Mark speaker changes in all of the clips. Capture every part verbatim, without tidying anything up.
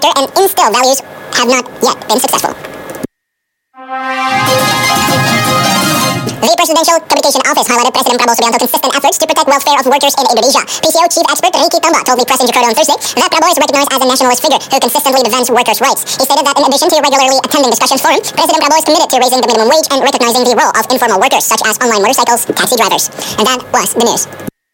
Speaker 1: and instill values have not yet been successful. The Presidential Communication Office highlighted President Prabowo Subianto's consistent efforts to protect welfare of workers in Indonesia. P C O chief expert Ricky Tamba told the press in Jakarta on Thursday that Prabowo is recognized as a nationalist figure who consistently defends workers' rights. He stated that in addition to regularly attending discussions forum, President Prabowo is committed to raising the minimum wage and recognizing the role of informal workers such as online motorcycles, taxi drivers. And that was the news.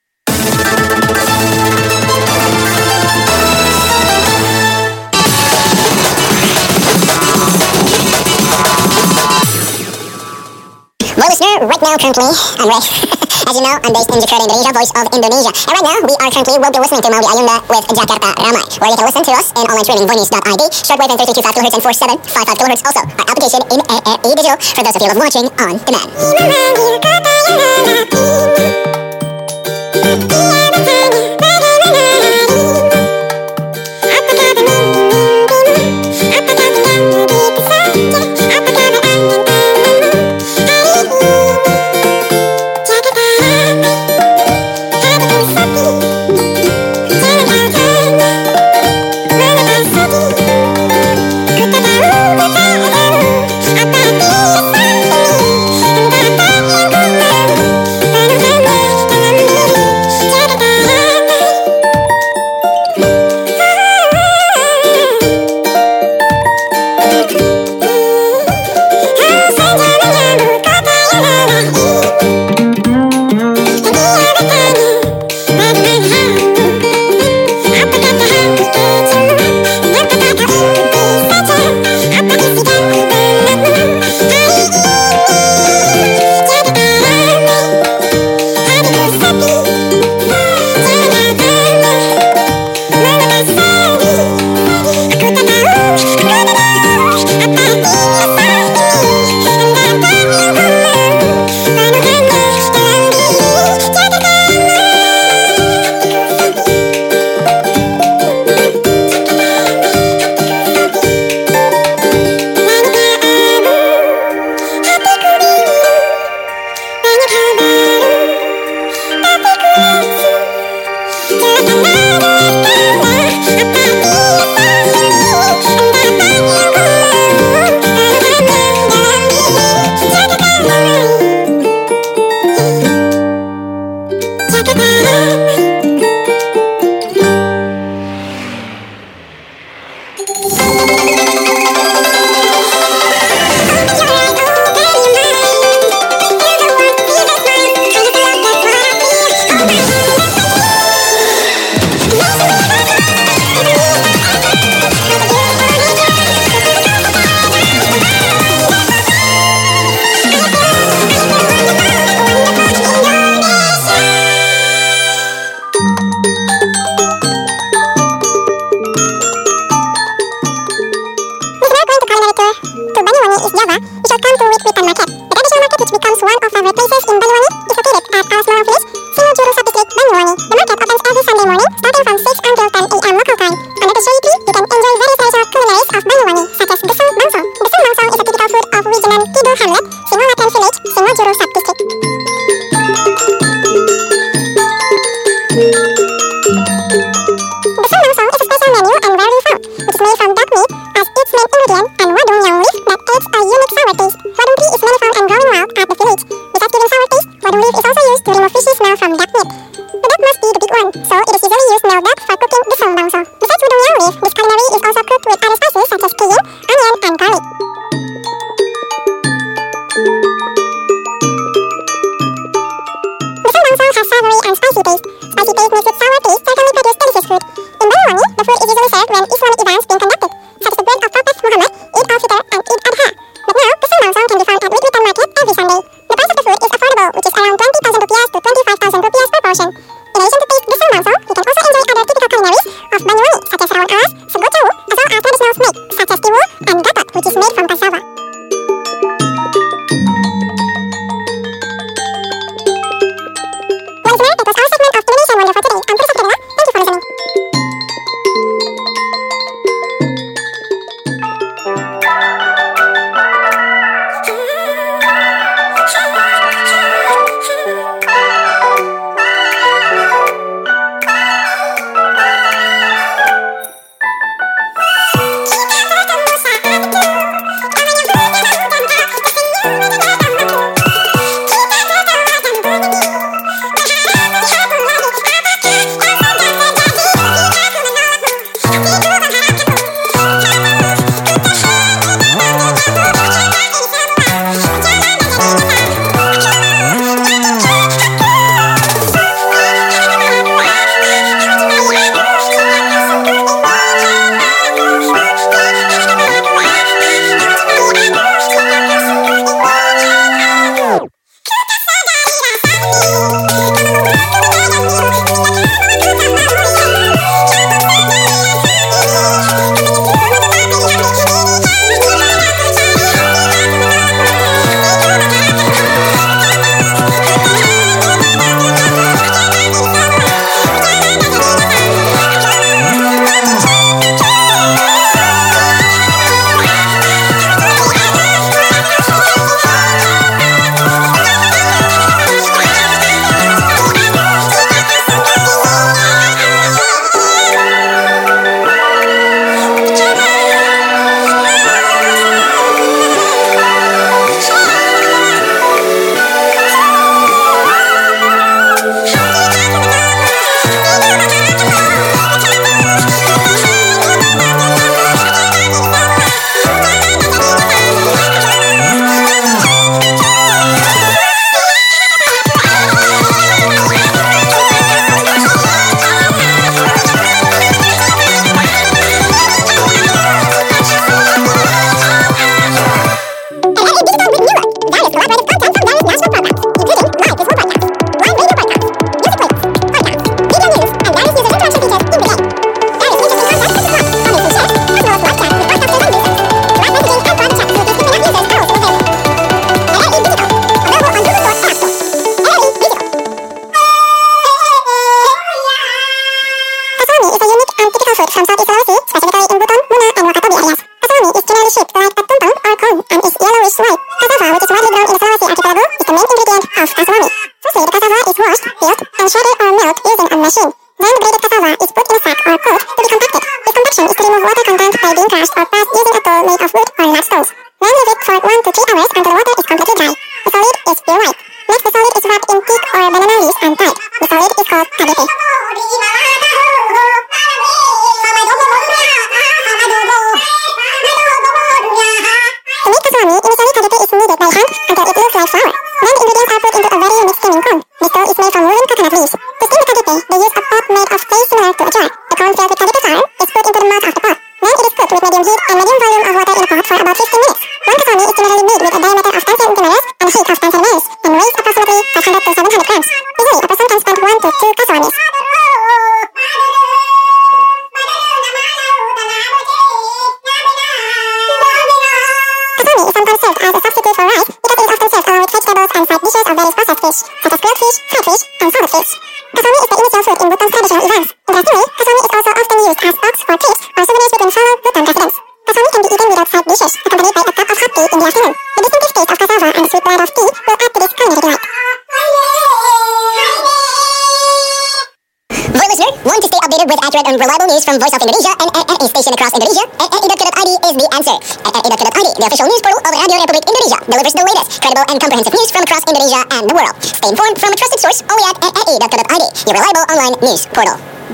Speaker 1: Well, listener, right now, currently, I'm Ray. As you know, I'm based in Jakarta, Indonesia, voice of Indonesia. And right now, we are currently, will be listening to Maudi Ayunda with Jakarta Ramai, where you can listen to us in online streaming, voinews dot I D, shortwave and thirty-two point five kilohertz and forty-seven point five five kilohertz. Also, our application in R R E Digital for those of you who love watching on demand. contained by being crushed or pressed using a tool made of wood or large stones. Then leave it for one to three hours until the water is completely dry. The solid is pure white. Next, the solid is wrapped in teak or banana leaves and tied. The solid is called kadete. To make kaswami, initially kadete is kneaded by hand until it looks like flour. Then the ingredients are put into a very unique steaming cone. This dough is made from woolen coconut leaves. To steam the kadete, they use a pot made of clay similar to a jar. The cone filled with kadete flour is put into the mouth of the pot. Then it is cooked with medium heat and medium volume of water in a pot for about fifteen minutes. One kaswami is generally made with a diameter of ten centimeters and a height of ten centimeters and weighs approximately five hundred to seven hundred grams. Usually, a person can spend one to two kaswamis. Kaswami is sometimes served as a substitute for rice because it is often served along with vegetables and side dishes of various processed fish, such as grilled fish, fried fish, and salted fish. Kaswami is the initial food in Bhutan's traditional events. Interestingly, kaswami is also often used as stocks for trips or souvenirs within fellow Bhutan residents. Kaswami can be eaten without side dishes, accompanied by a cup of hot tea in the afternoon. The distinctive taste of cassava and the sweet blend of tea will add to this culinary delight. For listener, want to stay updated with accurate and reliable news from Voice of Indonesia and N R A station across Indonesia? N R A dot co dot I D is the answer. N R A dot co dot I D, the official news portal of Radio Republik Indonesia, delivers the latest, credible and comprehensive news from across Indonesia and the world. Stay informed from a trusted source only at N R A dot co dot I D, your reliable online news portal.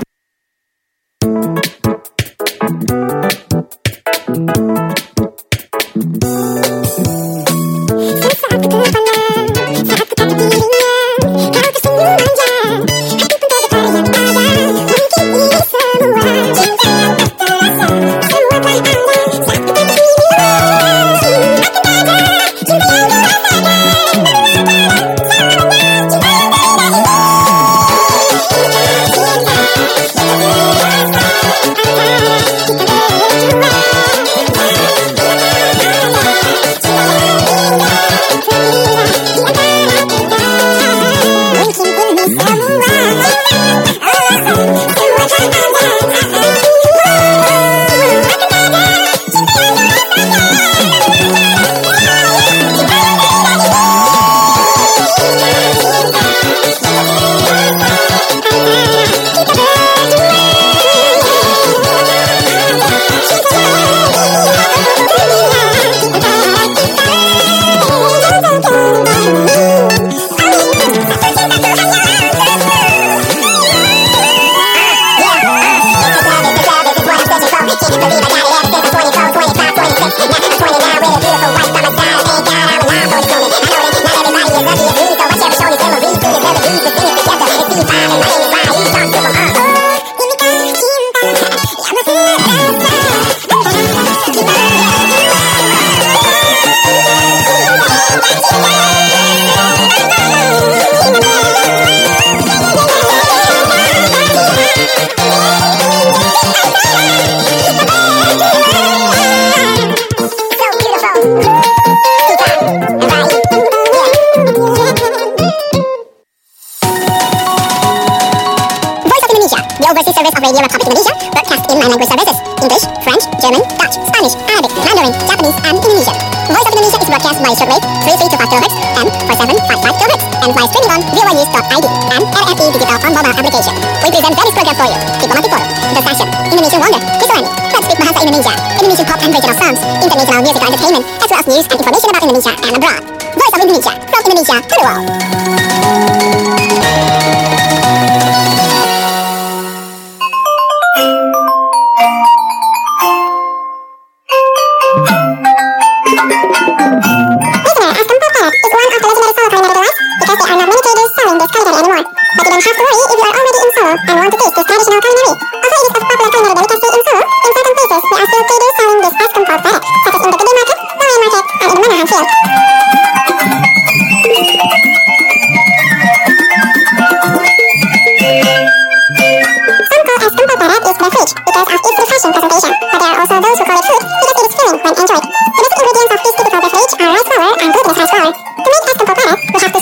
Speaker 1: Radio Republic Indonesia, broadcast in nine language services: English, French, German, Dutch, Spanish, Arabic, Mandarin, Japanese, and Indonesian. Voice of Indonesia is broadcast by shortwave three three two five kilohertz and four seven five five kilohertz and via streaming on v o a news dot I D and R F E Digital on mobile application. We present various program for you: Diplomatic Forum, The Session, Indonesian Wonder, Kisalani, Let's Speak Bahasa Indonesia, Indonesian pop and regional songs, international musical entertainment, as well as news and information about Indonesia and abroad. Voice of Indonesia, from Indonesia to the world.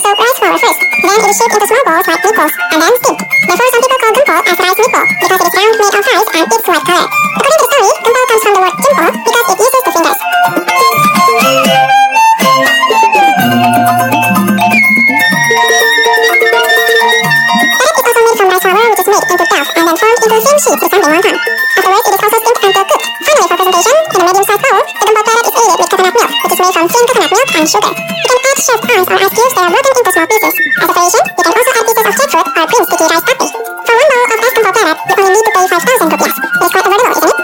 Speaker 1: Shaped into small balls like meatballs and then steamed. Therefore, some people call gumpol as rice meatball because it is round preparation, in a medium-sized bowl, the gumbo toilet is aided with coconut milk, which is made from thin coconut milk and sugar. You can add shaved ice or ice cubes that are broken into small pieces. As decoration, you can also add pieces of jackfruit or green sticky rice puppy. For one bowl of ice gumbo toilet, you only need to pay five thousand rupees. It is quite affordable, isn't it?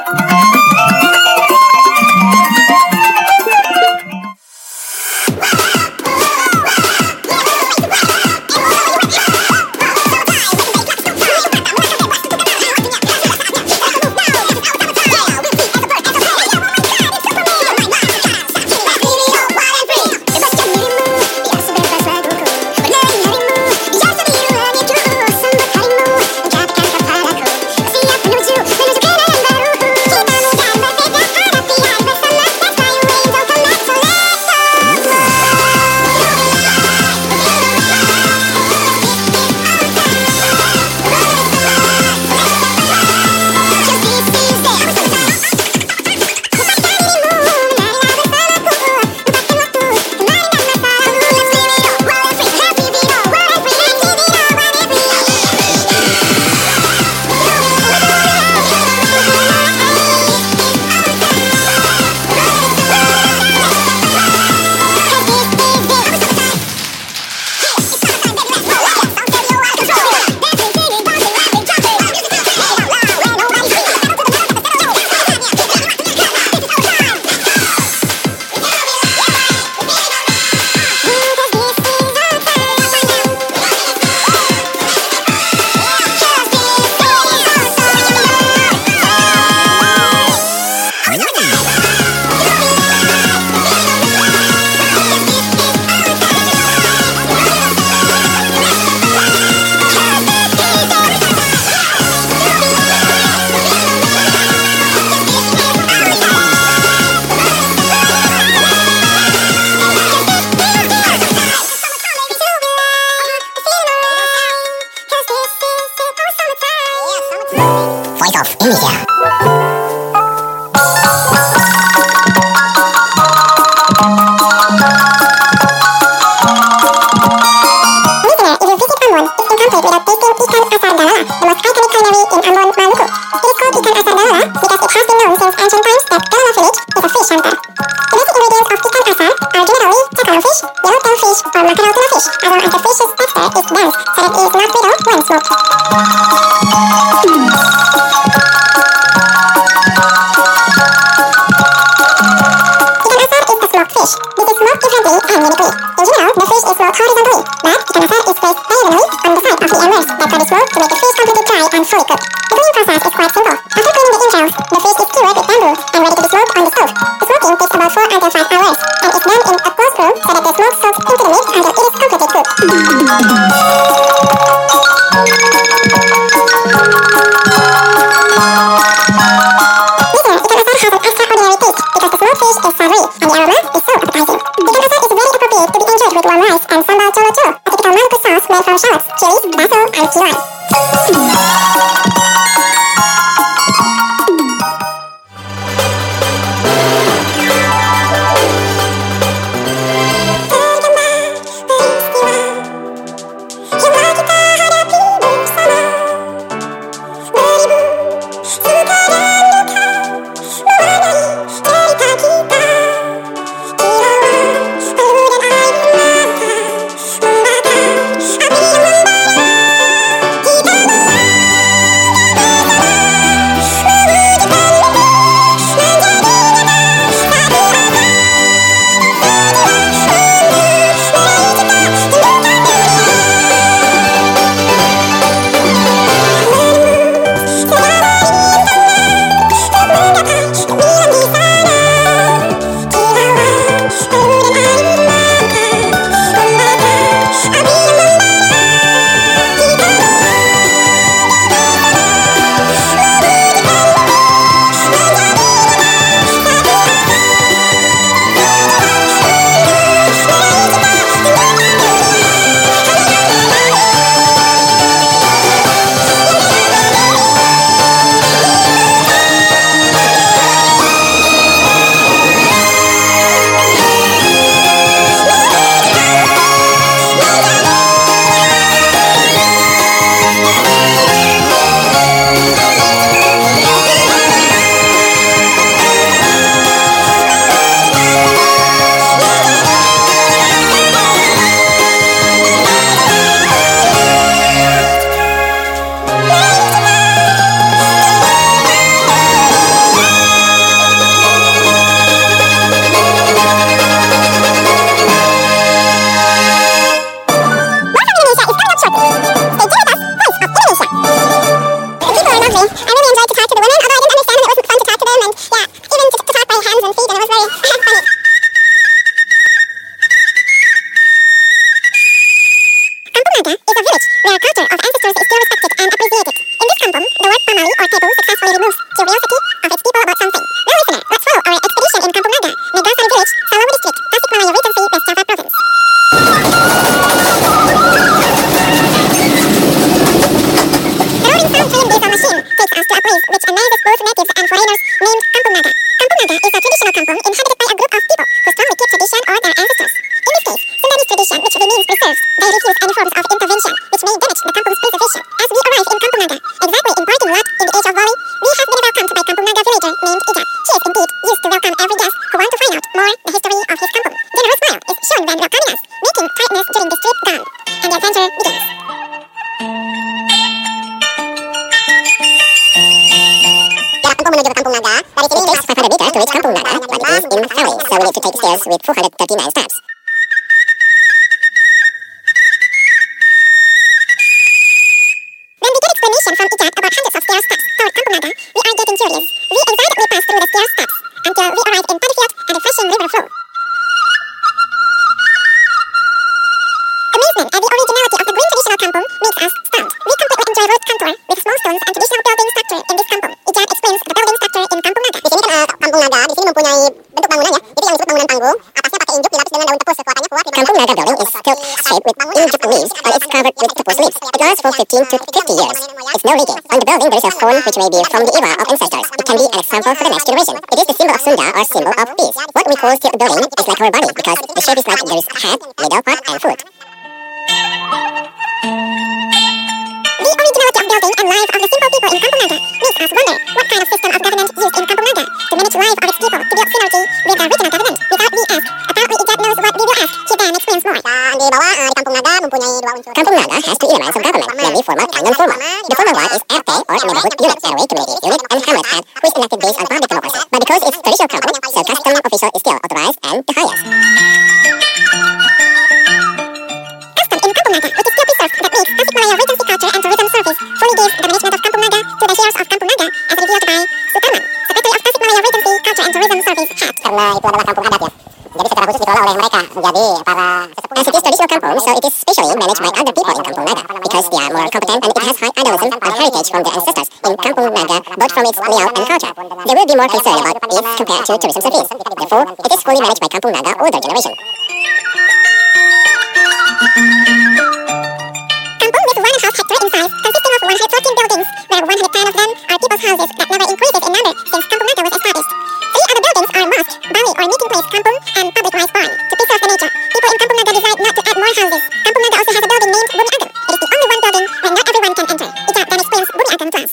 Speaker 1: Voice of Indonesia. funny. Kampung Naga is a village where culture of ancestors is still respected and appreciated. In this kampung, the word pamali or tabu successfully removes curiosity of its people about something. Now listener, let's follow our expedition in Kampung Naga, Neglasari village, Salawu district, Tasikmalaya Regency, West Java province. The rolling sound train diesel machine takes us to a place which amazes both natives and foreigners named Kampung Naga. Kampung Naga is a traditional kampung inhabited by a group of people who strongly keep tradition or their ancestors. In this case, Sundari's tradition which remains preserved, they refuse any forms of intervention which may damage the kampung's preservation. As we arrive in Kampung Naga, exactly in parting lot in the age of Wali, we have been welcomed by Kampung Naga villager named Ija. She is indeed used to welcome every guest who want to find out more the history of his kampung. Generous smile is shown when welcoming us, making tiredness during this trip gone. And the adventure begins. Menuju ke Kampung Naga. Dari sini it takes five hundred meters to reach Kampung Naga, but it is in valley, so we need to take stairs with four hundred thirty-nine steps. When we get explanation from Ijat about hundreds of stair steps toward Kampung Naga, we are getting curious. We excitedly pass through the stair steps until we arrive in paddy field and refreshing river flow. Amazement at the originality of the green traditional kampung makes us stunned. We completely enjoy road contour with small stones and traditional building structure in this kampung. Ijat explains the building structure in Kampung Naga. Di sini kan uh, Kampung Naga di sini mempunyai bentuk bangunannya. Itu yang disebut bangunan panggung. Atasnya pakai injuk dilapis dengan daun tepus kekuatannya kuat. Kampung Naga building is tilt shaped with injuk leaves and it's covered with tepus leaves. It lasts for fifteen to fifty years. It's no leaking. On the building there is a horn which may be from the era of ancestors. It can be an example for the next generation. It is the symbol of Sunda or symbol of peace. What we call tilt building is like our body because the shape is like there is head, middle part and foot. The originality of building and life of the simple people in Kampung Naga makes us wonder what kind of system of governance used in Kampung Naga to manage life of its people to build synergy with the regional government. Without we ask, apparently Ijat knows what we will ask. He then explains more. Dan di bawah uh, di Kampung Naga mempunyai dua unsur. Kampung Naga has two elements of government, namely formal and non-formal. The formal one is R T or neighborhood unit, and community unit, and hamlet head, who is elected based on public democracy. But because it's traditional kampung, so custom official is still authorized and the highest. Naga, which is still preserved, that makes Tasikmalaya Regency Culture and Tourism Service fully gives the management of Kampung Naga to the heirs of Kampung Naga, as revealed by Sutarman, Secretary of Tasikmalaya Regency Culture and Tourism Service Head. Karena itu adalah kampung adat ya, jadi secara khusus dikelola oleh mereka menjadi para sesepuh. As it is traditional kampung, so it is specially managed by other people in Kampung Naga because they are more competent and it has high idealism and heritage from the ancestors in Kampung Naga, both from its layout and culture. They will be more concerned about it compared to tourism service. Therefore, it is fully managed by Kampung Naga older generation. In size, consisting of one hundred fourteen buildings, where one hundred ten of them are people's houses that never increases in number since Kampung Naga was established. Three other buildings are mosque, bali or meeting place kampung, and public rice barn. To preserve the nature, people in Kampung Naga decide not to add more houses. Kampung Naga also has a building named Bumi Agam. It is the only one building where not everyone can enter. Ija then explains Bumi Agam to us.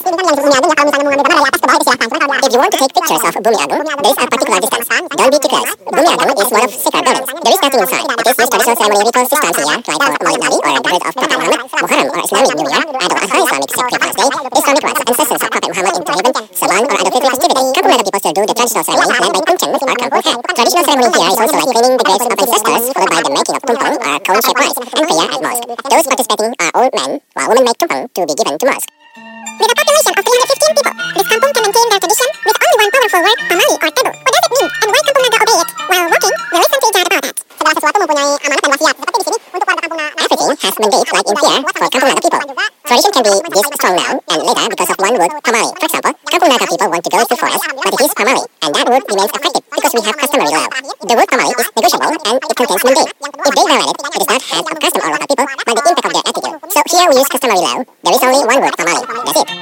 Speaker 1: If you want to take pictures of Bumi Agam, there is a particular distance. Don't be too close. Bumi Agam is one of sacred buildings. There is nothing inside. It is used traditional ceremony ritual systems here, like for Maulid Nabi or the birth of Prophet Muhammad, Muharram or Islamic New Year, Idul Adha Islamic sacrifice day, Islamic rites, ancestors of Prophet Muhammad into heaven, Saban or other fitri festivity. Kampung Naga people still do the traditional ceremony led by Kuncen or Kampung Head. Traditional ceremony here is also like cleaning the graves of ancestors, followed by the making of tumpeng or cone-shaped rice, and prayer at mosque. Those participating are old men, while women make tumpeng to be given to mosque. With a population of three hundred fifteen people, this kampung can maintain their tradition with only one powerful word, pamali or tabu. What does it mean, and why Kampung Naga obey it? While walking, we listen to Ijat about that. Segala sesuatu mempunyai amanat dan wasiat, seperti di sini untuk warga Kampung Naga. Everything has mandate like in here for Kampung Naga people. Tradition can be this strong now and later because of one word, pamali. For example, Kampung Naga people want to go to forest, but it is pamali, and that word remains effective because we have customary law. The word pamali is negotiable and it contains mandate. If they violate it, it is not head of custom or local people, but the impact of their attitude. So here we use customary law. There is only one word, pamali. That's it.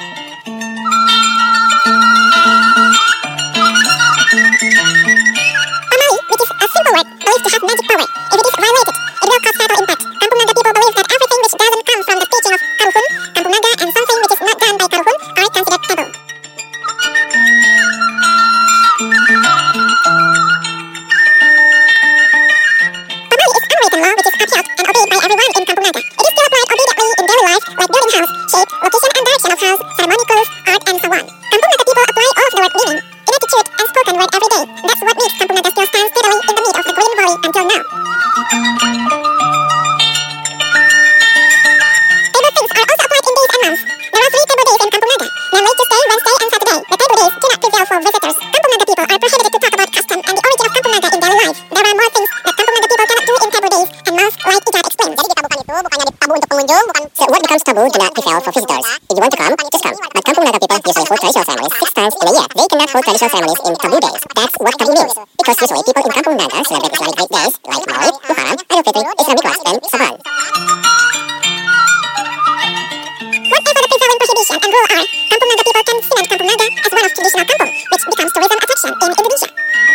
Speaker 1: Pamali, which is a simple word, believed to have magic power. If it is violated, it will cause fatal impact. Kampung Naga people believe that everything which doesn't come from the teaching of Karuhun, Kampung Naga, and something which is not done by Karuhun are considered taboo. Pamali is unwritten law which is upheld and obeyed by everyone in Kampung Naga. It is still applied obediently in daily life, like building house, shape, location, and direction. Tabu do not prevail for visitors. If you want to come, just come. But Kampung Naga people usually hold traditional ceremonies six times in a year. They cannot hold traditional ceremonies in Tabu days. That's what Tabu means. Because usually people in Kampung Naga celebrate Islamic great days like Maulid, Muharram, Idul Fitri, Islamic Ramadan, and Saban. Whatever the prevailing prohibition and rule are, Kampung Naga people can cement Kampung Naga as one of traditional kampung, which becomes tourism attraction in Indonesia.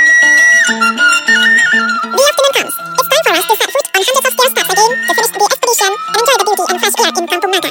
Speaker 1: The afternoon comes. It's time for us to set foot on hundreds of stair steps again to finish the expedition and enjoy the beauty and fresh air in Kampung Naga.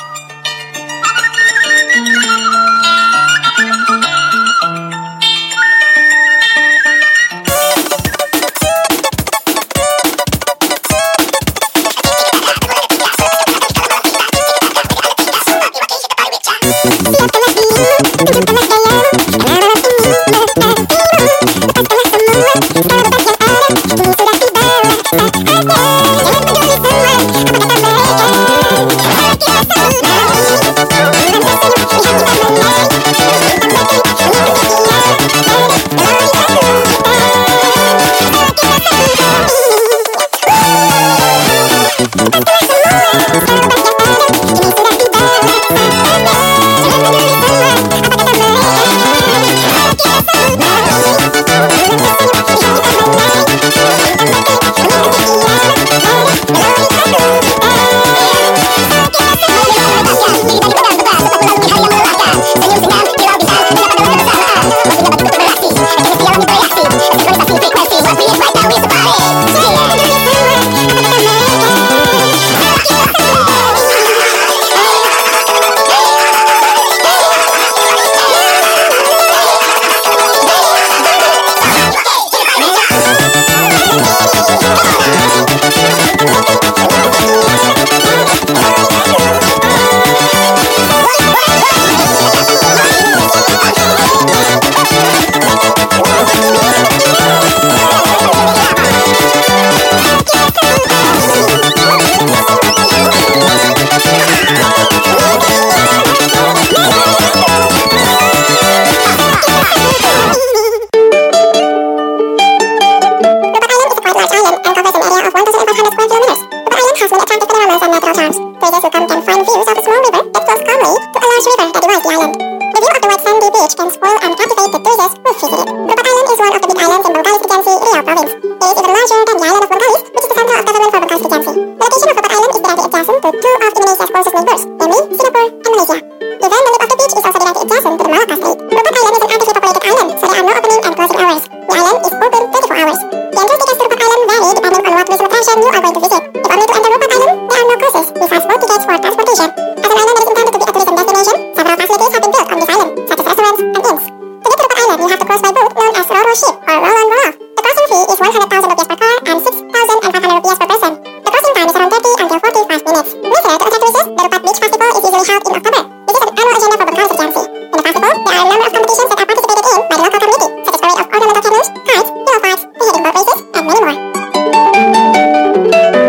Speaker 2: Thank you.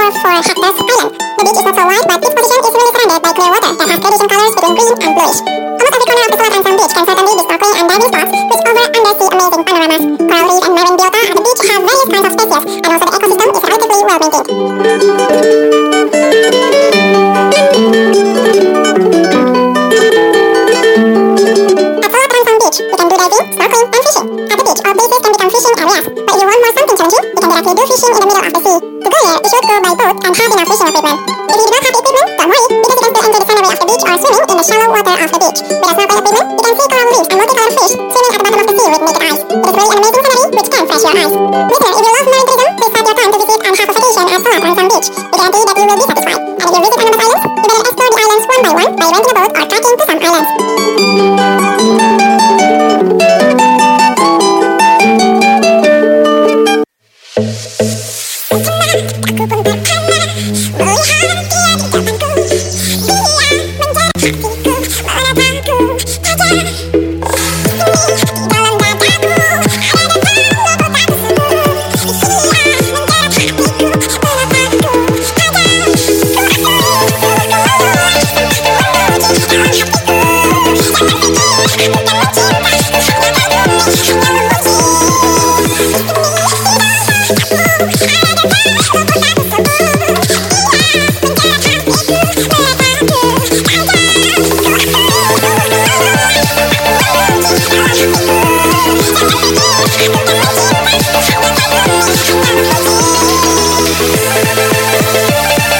Speaker 1: for Cactus Island. The beach is not so wide, but its position is really surrounded by clear water that has gradation colors between green and bluish. Almost every corner of the Selatan Sound beach can certainly be snorkeling and diving spots, which offer undersea amazing panoramas. Coral reef and marine biota at the beach have various kinds of species, and also the ecosystem is relatively well maintained. You can do diving, snorkeling, and fishing. At the beach, all places can become fishing areas. But if you want more something challenging, you can directly do fishing in the middle of the sea. To go here, you should go by boat and have enough fishing equipment. If you do not have the equipment, don't worry, because you can still enjoy the scenery of the beach or swimming in the shallow water of the beach. With a snorkel equipment, you can see coral reefs and multicolored fish swimming at the bottom of the sea with naked eyes. It is really an amazing scenery which can fresh your eyes. Listener, if you love marine tourism, please start your time to visit and have a vacation at Selatan Sound Beach. We guarantee that you will be satisfied.